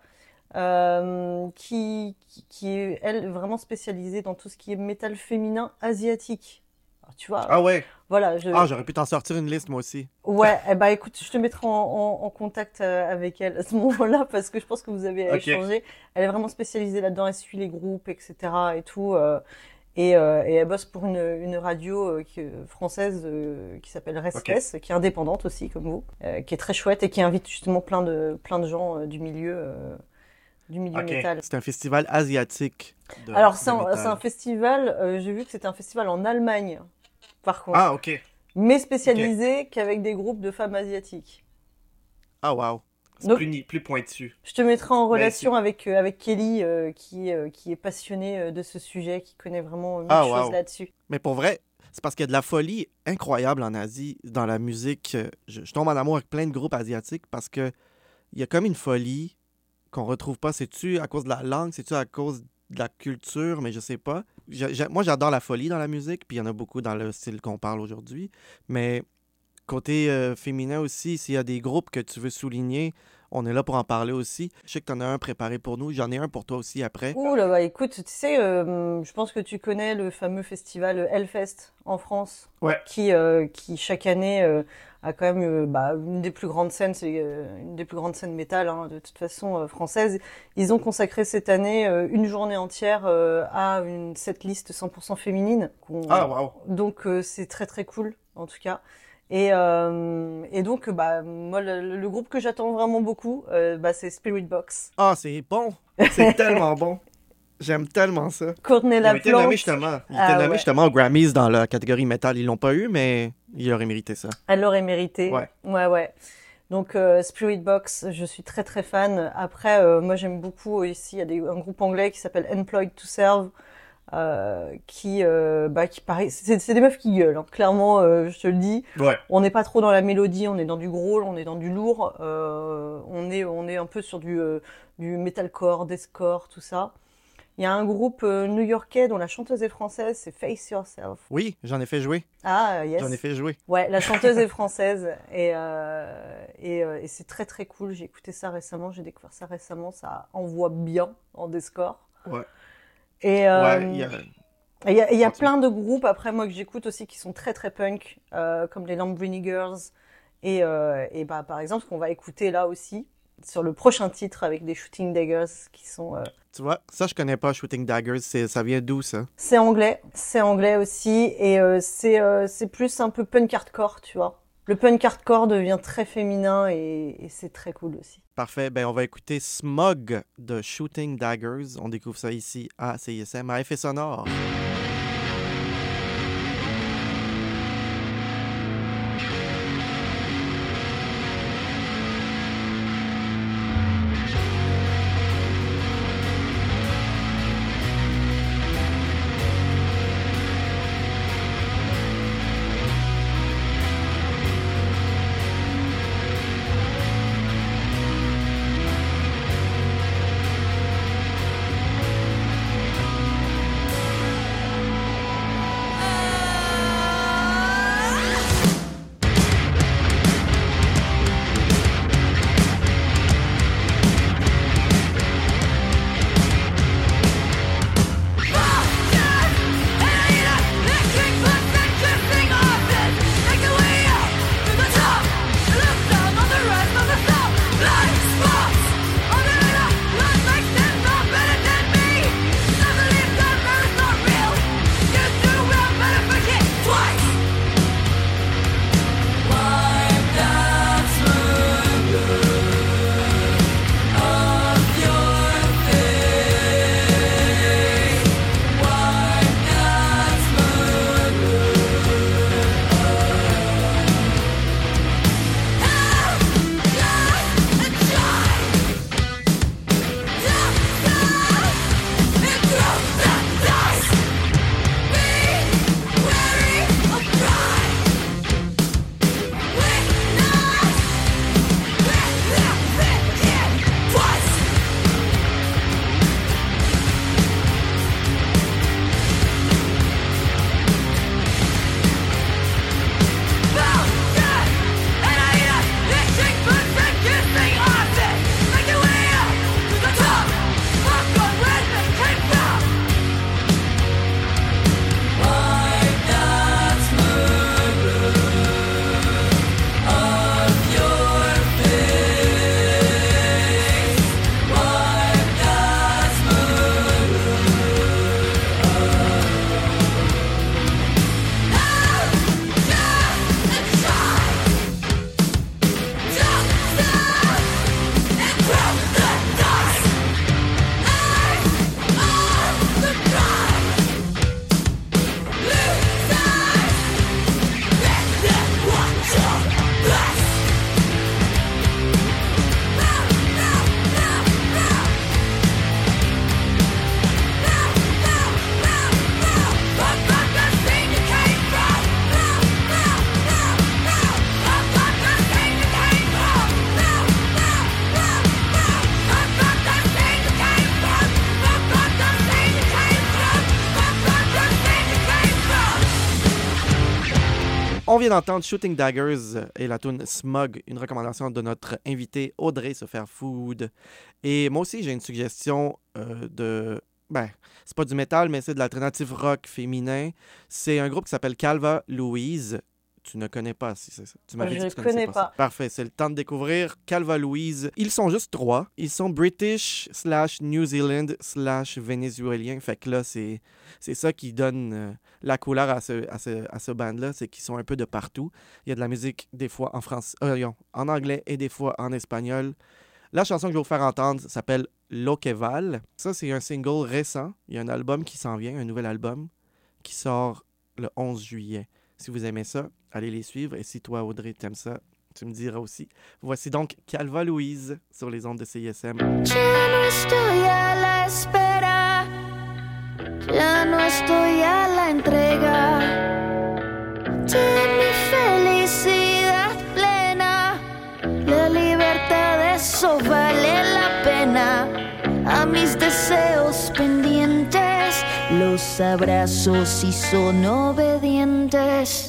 Speaker 2: qui est, elle, vraiment spécialisée dans tout ce qui est métal féminin asiatique. Alors, tu vois.
Speaker 1: Ah ouais.
Speaker 2: Voilà.
Speaker 1: J'aurais pu t'en sortir une liste, moi aussi.
Speaker 2: Ouais, écoute, je te mettrai en contact avec elle à ce moment-là, parce que je pense que vous avez échangé. Elle est vraiment spécialisée là-dedans, elle suit les groupes, etc. et tout. Et elle bosse pour une radio française qui s'appelle Restless, qui est indépendante aussi, comme vous, qui est très chouette et qui invite justement plein de gens du milieu métal.
Speaker 1: C'est un festival asiatique.
Speaker 2: Alors, c'est un festival, j'ai vu que c'était un festival en Allemagne, par contre.
Speaker 1: Ah, ok.
Speaker 2: Mais spécialisé qu'avec des groupes de femmes asiatiques.
Speaker 1: Ah, wow. C'est
Speaker 2: Donc,
Speaker 1: plus pointu.
Speaker 2: Je te mettrai en relation avec Kelly, qui est passionnée de ce sujet, qui connaît vraiment mille choses là-dessus.
Speaker 1: Mais pour vrai, c'est parce qu'il y a de la folie incroyable en Asie, dans la musique. Je tombe en amour avec plein de groupes asiatiques parce que il y a comme une folie qu'on retrouve pas. C'est-tu à cause de la langue? C'est-tu à cause de la culture? Mais je sais pas. Moi, j'adore la folie dans la musique, puis il y en a beaucoup dans le style qu'on parle aujourd'hui. Mais côté féminin aussi, s'il y a des groupes que tu veux souligner, on est là pour en parler aussi. Je sais que tu en as un préparé pour nous. J'en ai un pour toi aussi après.
Speaker 2: Ouh là, bah écoute, tu sais, je pense que tu connais le fameux festival Hellfest en France, qui chaque année a quand même une des plus grandes scènes, c'est une des plus grandes scènes métal, hein, de toute façon française. Ils ont consacré cette année une journée entière à une setlist 100% féminine.
Speaker 1: Ah wow.
Speaker 2: Donc c'est très très cool en tout cas. Et donc moi le groupe que j'attends vraiment beaucoup c'est Spirit Box.
Speaker 1: Ah, c'est bon. C'est tellement bon. J'aime tellement ça.
Speaker 2: Courtney Laplante.
Speaker 1: Il était nommé justement aux Grammys dans la catégorie metal. Ils l'ont pas eu, mais il aurait mérité ça.
Speaker 2: Elle l'aurait mérité.
Speaker 1: Ouais.
Speaker 2: Donc Spirit Box, je suis très très fan. Après, moi j'aime beaucoup ici, il y a un groupe anglais qui s'appelle Employed to Serve, qui paraît, c'est des meufs qui gueulent, hein. Clairement, je te le dis.
Speaker 1: Ouais.
Speaker 2: On n'est pas trop dans la mélodie, on est dans du growl, on est dans du lourd, on est un peu sur du metalcore, deathcore, tout ça. Il y a un groupe new-yorkais dont la chanteuse est française, c'est Face Yourself.
Speaker 1: Oui, j'en ai fait jouer.
Speaker 2: Ah, yes.
Speaker 1: J'en ai fait jouer.
Speaker 2: Ouais, la chanteuse est française et c'est très très cool. J'ai écouté ça récemment, j'ai découvert ça récemment. Ça envoie bien en Discord.
Speaker 1: Ouais.
Speaker 2: Et il y a plein de groupes après moi que j'écoute aussi qui sont très très punk, comme les Lamborghini Girls et par exemple ce qu'on va écouter là aussi sur le prochain titre avec des Shooting Daggers qui sont.
Speaker 1: Tu vois, ça je connais pas, Shooting Daggers. Ça vient d'où ça?
Speaker 2: C'est anglais aussi et c'est plus un peu punk hardcore, tu vois. Le punk hardcore devient très féminin et c'est très cool aussi.
Speaker 1: Parfait, on va écouter Smog de Shooting Daggers. On découvre ça ici à CISM, à Effet Sonore. On vient d'entendre Shooting Daggers et la tune Smug, une recommandation de notre invité Audrey Superfood. Et moi aussi, j'ai une suggestion de... Ben, c'est pas du métal, mais c'est de l'alternative rock féminin. C'est un groupe qui s'appelle Calva Louise. Tu ne connais pas, si c'est ça. Tu m'avais dit que tu connaissais
Speaker 2: connais
Speaker 1: pas.
Speaker 2: pas.
Speaker 1: Ça. Parfait, c'est le temps de découvrir Calva Louise. Ils sont juste 3. Ils sont British/New Zealand/Vénézuélien. Fait que là, c'est ça qui donne la couleur à ce band-là, c'est qu'ils sont un peu de partout. Il y a de la musique des fois en anglais et des fois en espagnol. La chanson que je vais vous faire entendre s'appelle Lo que Val. Ça, c'est un single récent. Il y a un album qui s'en vient, un nouvel album, qui sort le 11 juillet. Si vous aimez ça, allez les suivre. Et si toi, Audrey, t'aimes ça, tu me diras aussi. Voici donc Calva Louise sur les ondes de CISM.
Speaker 7: Ya no estoy a la espera, ya no estoy a la entrega de mi felicidad plena. La libertad, eso vale la pena. A mis deseos pendientes, los abrazos si son obedientes.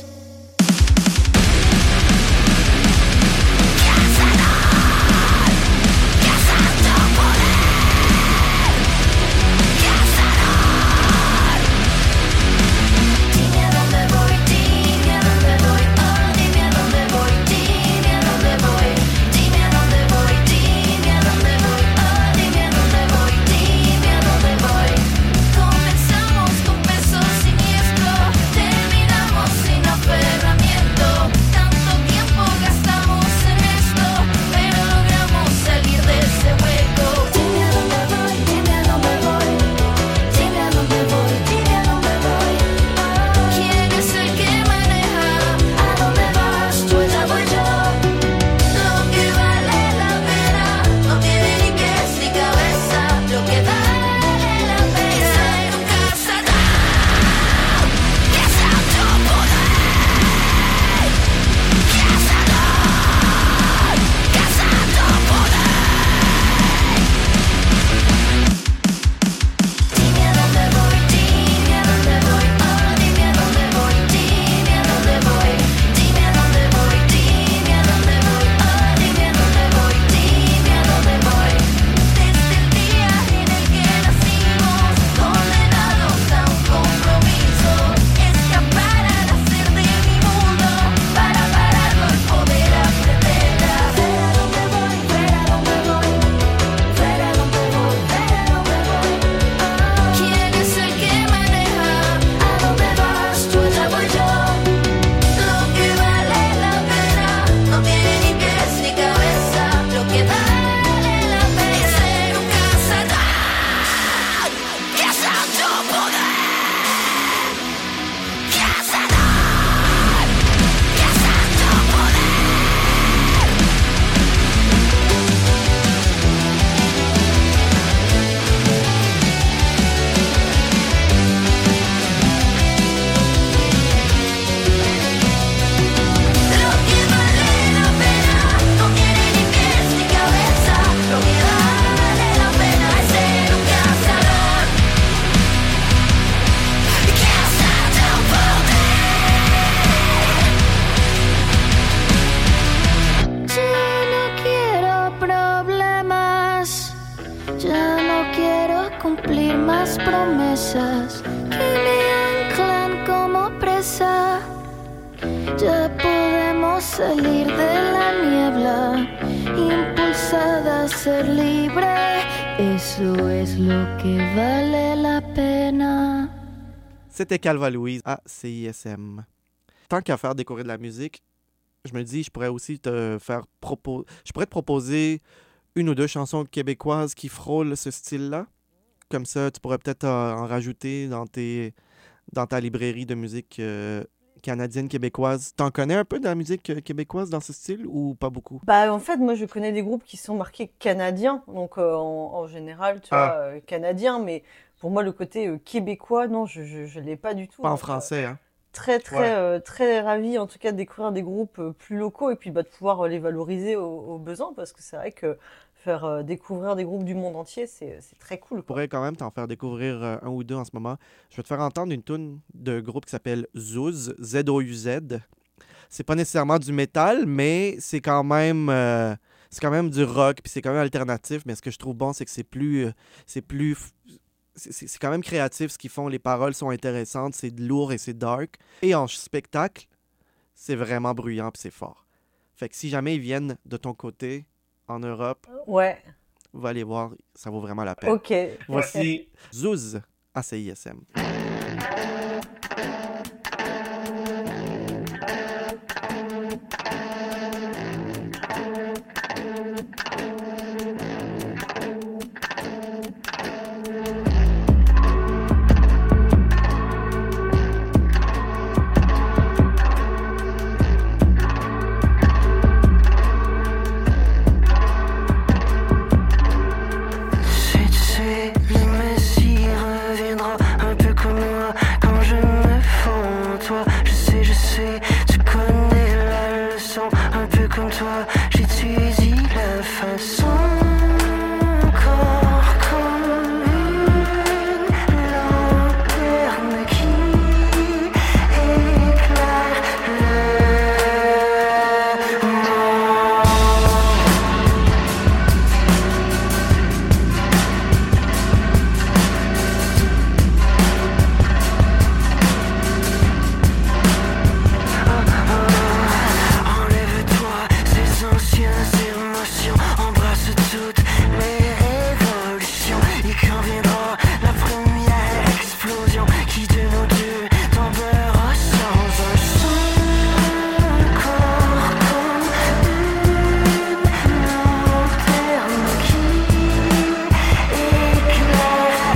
Speaker 7: promesas que me anclan como presa. Ya podemos salir de la niebla, impulsada a ser libre. Eso es lo que vale la pena.
Speaker 1: C'était Calva Louise à CISM. Tant qu'à faire découvrir de la musique, je me dis, je pourrais aussi te proposer une ou deux chansons québécoises qui frôlent ce style-là. Comme ça, tu pourrais peut-être en rajouter dans ta librairie de musique canadienne québécoise. T'en connais un peu de la musique québécoise dans ce style ou pas beaucoup?
Speaker 2: Bah, en fait, moi, je connais des groupes qui sont marqués canadiens, donc en général, tu vois, canadiens, mais pour moi, le côté québécois, non, je l'ai pas du tout.
Speaker 1: Pas en français, hein?
Speaker 2: Très ravi, en tout cas, de découvrir des groupes plus locaux et puis de pouvoir les valoriser au besoin, parce que c'est vrai que faire découvrir des groupes du monde entier, c'est très cool.
Speaker 1: Je pourrais quand même t'en faire découvrir un ou deux en ce moment. Je vais te faire entendre une toune de groupe qui s'appelle Zouz, Z-O-U-Z. c'est pas nécessairement du métal, mais c'est quand même du rock, puis c'est quand même alternatif. Mais ce que je trouve bon, c'est que c'est quand même créatif ce qu'ils font. Les paroles sont intéressantes, c'est lourd et c'est dark. Et en spectacle, c'est vraiment bruyant puis c'est fort. Fait que si jamais ils viennent de ton côté, en Europe,
Speaker 2: Ouais,
Speaker 1: va aller voir, ça vaut vraiment la peine.
Speaker 2: ok.
Speaker 1: Voici Zouz à CISM.
Speaker 3: Si tu sais, le Messie reviendra un peu comme moi quand je me fonds en toi. Je sais, tu connais la leçon un peu comme toi. J'étudie la façon. Corps comme une lanterne qui éclaire le monde. Enlève-toi ces anciennes émotions, embrasse toutes les révolutions. Et quand viendra la première explosion, qui de nous deux tombera sans un son. Corps comme une lanterne qui éclaire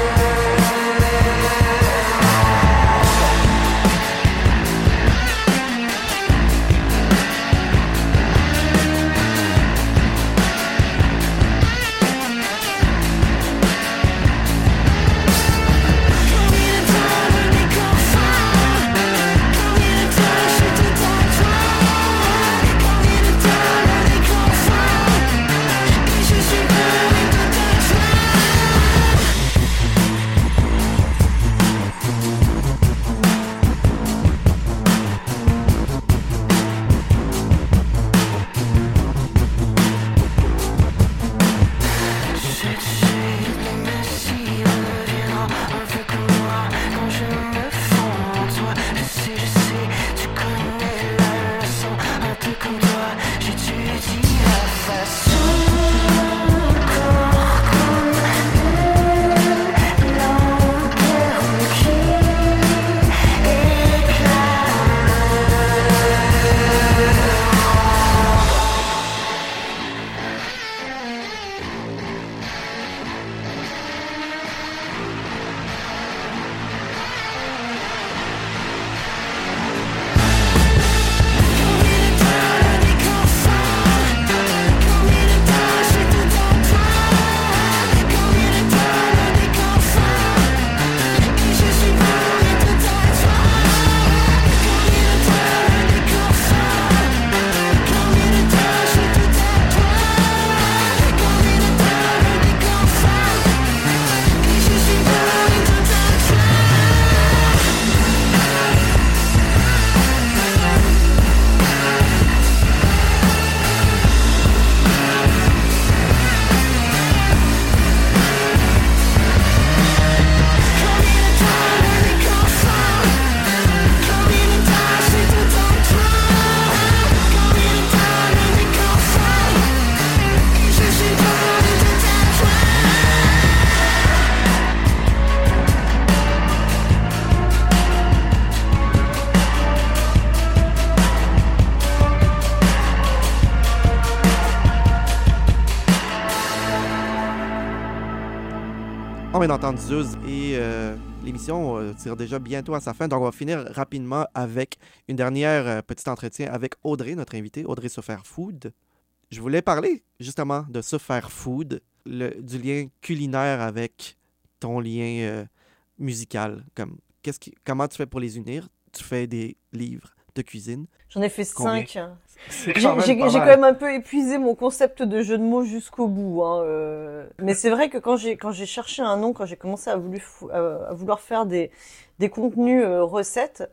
Speaker 1: On vient d'entendre Zouz et l'émission tire déjà bientôt à sa fin. Donc, on va finir rapidement avec une dernière petit entretien avec Audrey, notre invitée, Audrey Sofer-Food. Je voulais parler justement de Sofer-Food, du lien culinaire avec ton lien musical. Comment tu fais pour les unir? Tu fais des livres de cuisine.
Speaker 2: J'en ai fait
Speaker 1: Combien?
Speaker 2: 5.
Speaker 1: C'est
Speaker 2: J'ai
Speaker 1: quand même pas
Speaker 2: quand
Speaker 1: mal.
Speaker 2: même un peu épuisé mon concept de jeu de mots jusqu'au bout. Mais c'est vrai que quand j'ai cherché un nom, quand j'ai commencé à vouloir faire des contenus recettes,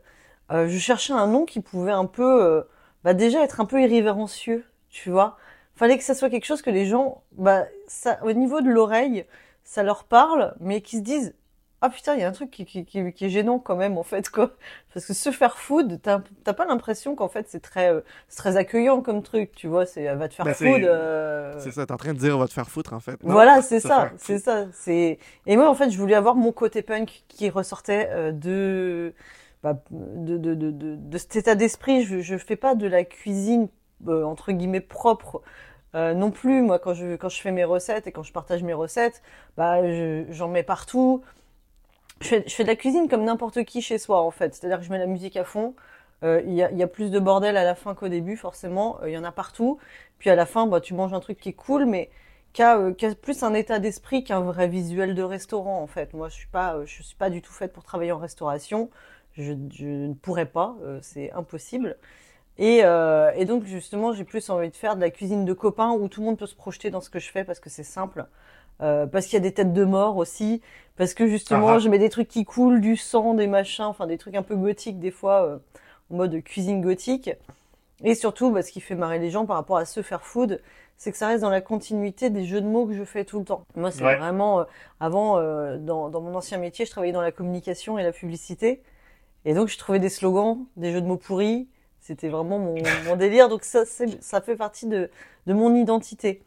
Speaker 2: je cherchais un nom qui pouvait un peu, déjà être un peu irrévérencieux, tu vois. Fallait que ça soit quelque chose que les gens, ça, au niveau de l'oreille, ça leur parle, mais qu'ils se disent, ah putain, il y a un truc qui est gênant quand même, en fait, quoi. Parce que se faire food, t'as pas l'impression qu'en fait c'est très accueillant comme truc, tu vois, va te faire food.
Speaker 1: C'est ça, t'es en train de dire on va te faire foutre en fait. Non,
Speaker 2: voilà, c'est
Speaker 1: se
Speaker 2: ça,
Speaker 1: faire
Speaker 2: c'est ça. Et moi en fait, je voulais avoir mon côté punk qui ressortait de cet état d'esprit. Je fais pas de la cuisine entre guillemets propre. Non plus, moi quand je fais mes recettes et quand je partage mes recettes, j'en mets partout. Je fais de la cuisine comme n'importe qui chez soi, en fait. C'est-à-dire que je mets la musique à fond. Il y a plus de bordel à la fin qu'au début, forcément. Il y en a partout. Puis à la fin, tu manges un truc qui est cool, mais qui a plus un état d'esprit qu'un vrai visuel de restaurant, en fait. Moi, je suis pas du tout faite pour travailler en restauration. Je ne pourrais pas. C'est impossible. Et donc, justement, j'ai plus envie de faire de la cuisine de copains où tout le monde peut se projeter dans ce que je fais parce que c'est simple. Parce qu'il y a des têtes de mort aussi, parce que justement je mets des trucs qui coulent, du sang, des machins, enfin des trucs un peu gothiques des fois, en mode cuisine gothique. Et surtout, ce qui fait marrer les gens par rapport à se faire food, c'est que ça reste dans la continuité des jeux de mots que je fais tout le temps. Moi, c'est vraiment avant, dans mon ancien métier, je travaillais dans la communication et la publicité, et donc je trouvais des slogans, des jeux de mots pourris. C'était vraiment mon délire, donc ça fait partie de mon identité.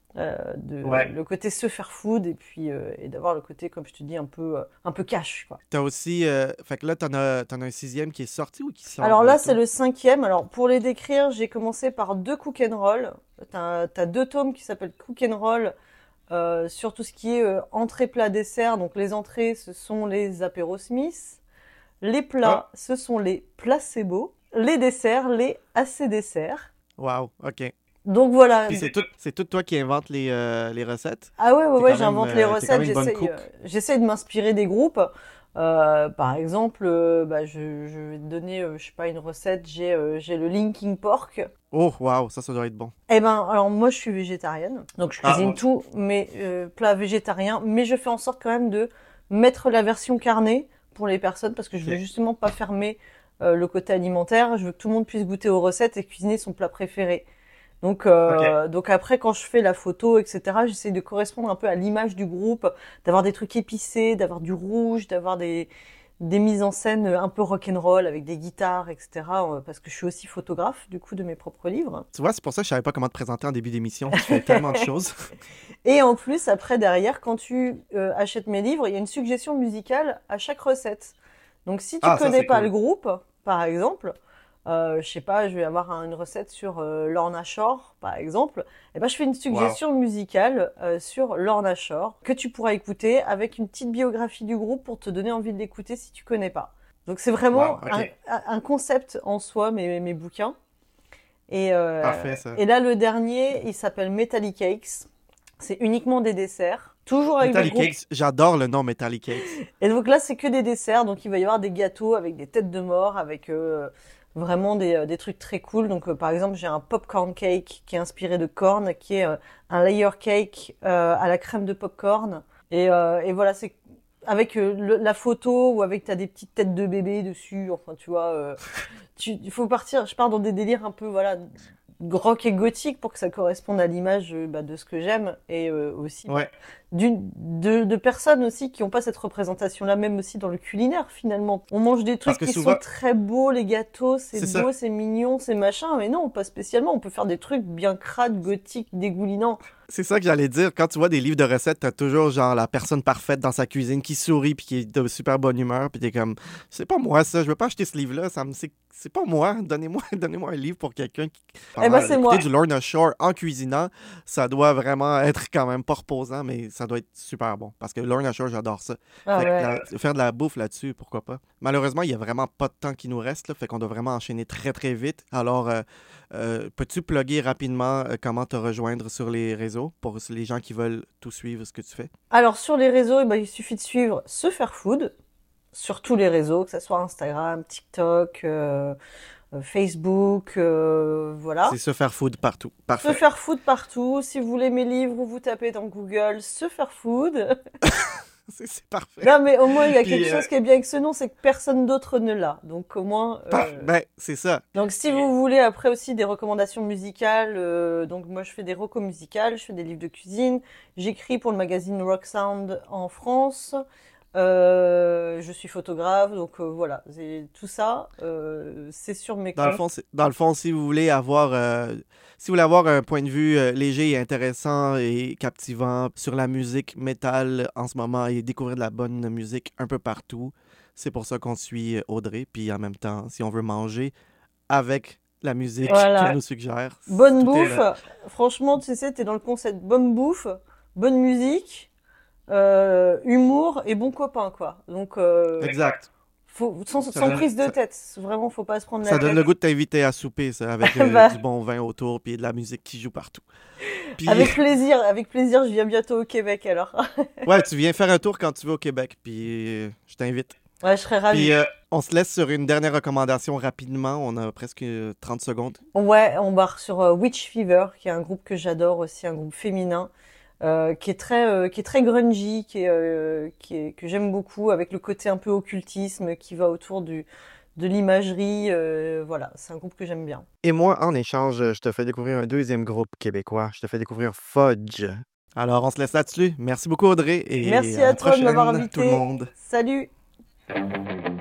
Speaker 2: Le côté se faire food et puis et d'avoir le côté, comme je te dis, un peu cash, quoi.
Speaker 1: T'as aussi fait que là t'en as un 6e qui est sorti ou qui sort?
Speaker 2: Alors là c'est le 5e. Alors pour les décrire, j'ai commencé par 2 cook and roll. T'as 2 tomes qui s'appellent cook and roll sur tout ce qui est entrée, plat, dessert. Donc les entrées ce sont les apéros Smith, les plats ce sont les placebo, les desserts les AC desserts.
Speaker 1: Waouh, ok.
Speaker 2: Donc voilà.
Speaker 1: Puis c'est tout toi qui invente les recettes?
Speaker 2: Ah ouais, j'invente les recettes, j'essaye de m'inspirer des groupes. Par exemple, je vais te donner, je sais pas, une recette, j'ai le Linkin Pork.
Speaker 1: Oh, waouh, ça doit être bon.
Speaker 2: Alors moi je suis végétarienne, donc je cuisine tous mes plats végétariens, mais je fais en sorte quand même de mettre la version carnée pour les personnes, parce que je veux justement pas fermer le côté alimentaire, je veux que tout le monde puisse goûter aux recettes et cuisiner son plat préféré. Donc après, quand je fais la photo, etc., j'essaie de correspondre un peu à l'image du groupe, d'avoir des trucs épicés, d'avoir du rouge, d'avoir des mises en scène un peu rock'n'roll avec des guitares, etc., parce que je suis aussi photographe, du coup, de mes propres livres.
Speaker 1: Tu vois, c'est pour ça que je savais pas comment te présenter en début d'émission. Tu fais tellement de choses.
Speaker 2: Et en plus, après, derrière, quand tu achètes mes livres, il y a une suggestion musicale à chaque recette. Donc si tu connais pas le groupe, par exemple... je sais pas, je vais avoir une recette sur Lorna Shore, par exemple. Et je fais une suggestion musicale sur Lorna Shore que tu pourras écouter avec une petite biographie du groupe pour te donner envie de l'écouter si tu connais pas. Donc c'est vraiment un concept en soi, mes bouquins.
Speaker 1: Parfait, ça.
Speaker 2: Et là, le dernier, il s'appelle Metallic Cakes. C'est uniquement des desserts. Toujours avec
Speaker 1: Metallic Cakes, j'adore le nom Metallic Cakes.
Speaker 2: Et donc là, c'est que des desserts. Donc il va y avoir des gâteaux avec des têtes de mort, avec... vraiment des trucs très cool. Donc par exemple, j'ai un popcorn cake qui est inspiré de corn, qui est un layer cake à la crème de popcorn. Et voilà, c'est avec la photo ou avec t'as des petites têtes de bébé dessus. Enfin, tu vois, il faut partir. Je pars dans des délires un peu rock et gothique pour que ça corresponde à l'image de ce que j'aime et aussi de personnes aussi qui n'ont pas cette représentation-là, même aussi dans le culinaire finalement. On mange des trucs qui sont très beaux, les gâteaux, c'est beau, c'est mignon, c'est machin, mais non, pas spécialement. On peut faire des trucs bien crades, gothiques, dégoulinants.
Speaker 1: C'est ça que j'allais dire. Quand tu vois des livres de recettes, t'as toujours genre la personne parfaite dans sa cuisine qui sourit puis qui est de super bonne humeur, puis t'es comme, c'est pas moi ça, je veux pas acheter ce livre-là, c'est pas moi. Donnez-moi un livre pour quelqu'un qui.
Speaker 2: C'est moi.
Speaker 1: Du Lorna Shore en cuisinant, ça doit vraiment être quand même pas reposant, mais ça doit être super bon. Parce que Lorna Shore, j'adore ça. Faire de la bouffe là-dessus, pourquoi pas. Malheureusement, il y a vraiment pas de temps qui nous reste, là, fait qu'on doit vraiment enchaîner très très vite. Alors, peux-tu plugger rapidement comment te rejoindre sur les réseaux pour les gens qui veulent tout suivre ce que tu fais? Alors,
Speaker 2: sur les réseaux, il suffit de suivre Se Faire Food sur tous les réseaux, que ce soit Instagram, TikTok, Facebook, voilà.
Speaker 1: C'est Se Faire Food partout. Parfait.
Speaker 2: Se Faire Food partout. Si vous voulez mes livres, vous tapez dans Google Se Faire Food.
Speaker 1: C'est parfait.
Speaker 2: Non, mais au moins, il y a
Speaker 1: Puis,
Speaker 2: quelque chose qui est bien avec ce nom, c'est que personne d'autre ne l'a. Donc, au moins...
Speaker 1: Ben, c'est ça.
Speaker 2: Donc, si vous voulez après aussi des recommandations musicales, donc moi, je fais des recos musicales, je fais des livres de cuisine, j'écris pour le magazine Rock Sound en France, je suis photographe, donc voilà, tout ça, c'est sur mes
Speaker 1: Dans le
Speaker 2: comptes.
Speaker 1: fond, si vous voulez avoir, un point de vue léger et intéressant et captivant sur la musique métal en ce moment et découvrir de la bonne musique un peu partout, c'est pour ça qu'on suit Audrey. Puis en même temps, si on veut manger avec la musique
Speaker 2: Voilà.
Speaker 1: qu'elle nous suggère,
Speaker 2: Bonne
Speaker 1: tout est
Speaker 2: bouffe,
Speaker 1: là.
Speaker 2: franchement, tu sais, t'es dans le concept bonne bouffe, bonne musique, humour et bon copain, quoi. Donc,
Speaker 1: Exact.
Speaker 2: sans
Speaker 1: Ça
Speaker 2: sans
Speaker 1: donne,
Speaker 2: prise de
Speaker 1: ça,
Speaker 2: tête, vraiment, faut pas se prendre la
Speaker 1: ça donne
Speaker 2: tête.
Speaker 1: le goût de t'inviter à souper, ça, avec
Speaker 2: Bah,
Speaker 1: du bon vin autour puis de la musique qui joue partout. Puis,
Speaker 2: avec plaisir, je viens bientôt au Québec, alors.
Speaker 1: ouais, tu viens faire un tour quand tu vas au Québec, puis je t'invite.
Speaker 2: Ouais, je serais ravie.
Speaker 1: Puis on se laisse sur une dernière recommandation rapidement. On a presque 30 secondes.
Speaker 2: Ouais, on barre sur Witch Fever, qui est un groupe que j'adore aussi, un groupe féminin, qui est très grungy, que j'aime beaucoup, avec le côté un peu occultisme qui va autour de l'imagerie. Voilà, c'est un groupe que j'aime bien.
Speaker 1: Et moi, en échange, je te fais découvrir un deuxième groupe québécois. Je te fais découvrir Fudge. Alors, on se laisse là-dessus. Merci beaucoup, Audrey. Et
Speaker 2: Merci
Speaker 1: à
Speaker 2: à
Speaker 1: la
Speaker 2: toi de m'avoir
Speaker 1: prochaine, tout le
Speaker 2: invité.
Speaker 1: monde.
Speaker 2: Salut!